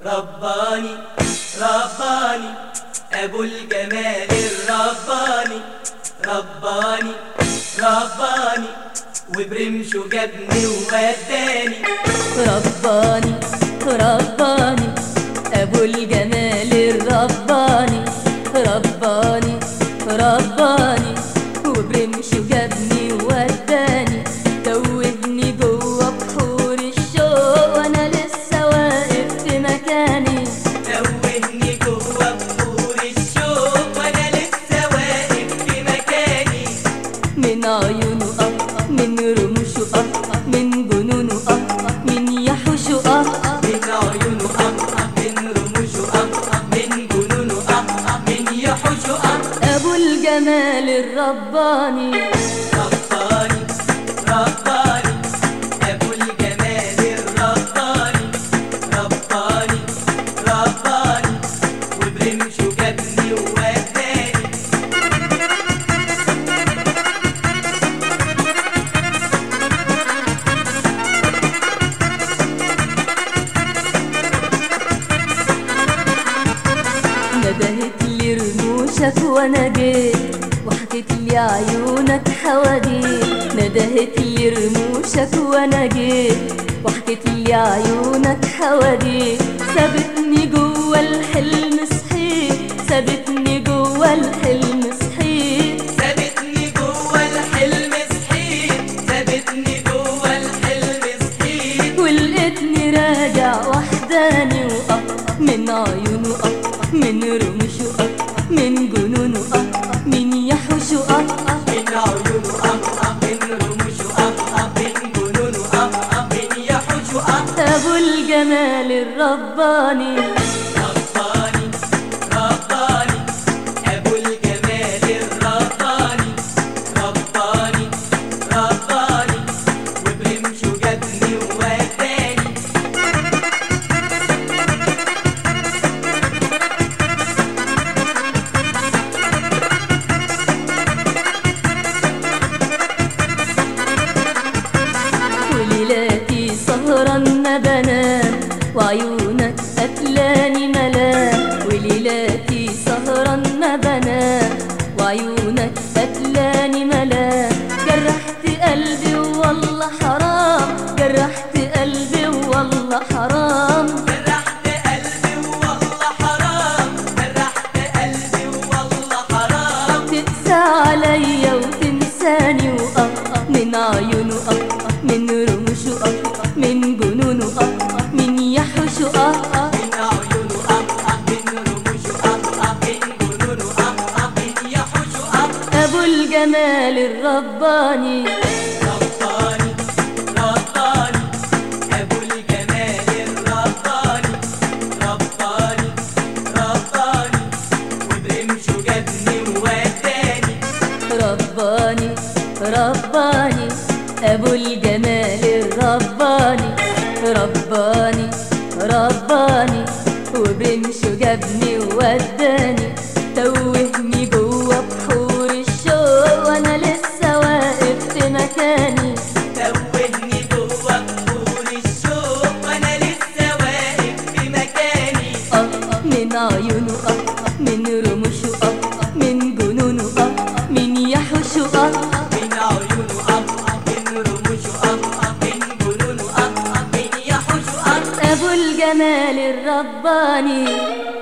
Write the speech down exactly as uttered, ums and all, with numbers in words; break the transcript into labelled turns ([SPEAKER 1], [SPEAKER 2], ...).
[SPEAKER 1] رباني رباني أبو الجمال الرباني رباني رباني وبرمشه جابني ووداني
[SPEAKER 2] رباني رباني أبو الجمال الرباني رباني رباني وبرمشه جابني ووداني توهني جوا بحور الشوق وانا لسه واقف في مكاني
[SPEAKER 1] توهني جوا بحور الشوق وانا لسه واقف في مكاني
[SPEAKER 2] من عيونه اه من رموشه اه من جنونه اه من يحوشه اه
[SPEAKER 1] من عيونه اه من رموشه اه من جنونه اه من يحوشه اه
[SPEAKER 2] أبو الجمال الرباني
[SPEAKER 1] رباني رباني أبو الجمال الرباني رباني رباني وبرمشه جابني ووداني
[SPEAKER 2] ندهت لي رموشك وانا جيت وحكيت لي عيونك حواديت ندهت لي رموشك وانا جيت وحكيت لي عيونك حواديت سابتني جوا الحلم صحيت سابتني جوا الحلم صحيت
[SPEAKER 1] سابتني جوا الحلم صحيت سابتني جوا الحلم صحيت
[SPEAKER 2] ولقيتني راجع وحداني واه من عيونه اه من رموشه اه من جنونه اه من يحوشه اه
[SPEAKER 1] من عيونه اه من رموشه اه من جنونه اه من يحوشه اه
[SPEAKER 2] أبو الجمال الرباني
[SPEAKER 1] رباني رباني أبو الجمال الرباني رباني رباني وبرمشه جابني ووداني
[SPEAKER 2] وليلاتي سهران ما بنام وعيونك قتلاني ملام وليلاتي سهران ما بنام وعيونك قتلاني ملام جرحت قلبي والله حرام جرحت قلبي والله حرام
[SPEAKER 1] جرحت قلبي والله حرام جرحت قلبي والله حرام
[SPEAKER 2] تقسى عليا وتنساني واه من عيونه اه من رموشه اه من جنونه اه من يحوشه اه
[SPEAKER 1] من عيونه اه من رموشه اه من جنونه اه من يحوشه اه
[SPEAKER 2] أبو الجمال الرباني
[SPEAKER 1] رباني رباني أبو الجمال الرباني رباني رباني وبرمشه جابني ووداني
[SPEAKER 2] رباني رباني أبو الجمال الرباني رباني رباني وبرمشه جابني ووداني توهني جوا بحور الشوق وانا لسه واقف في مكاني
[SPEAKER 1] توهني جوا بحور الشوق وانا لسه واقف في مكاني
[SPEAKER 2] اه من عيونه اه من رموشه اه من جنونه اه من يحوشه اه
[SPEAKER 1] من عيونه اه من رموشه اه من جنونه اه من يحوشه اه
[SPEAKER 2] أبو الجمال الرباني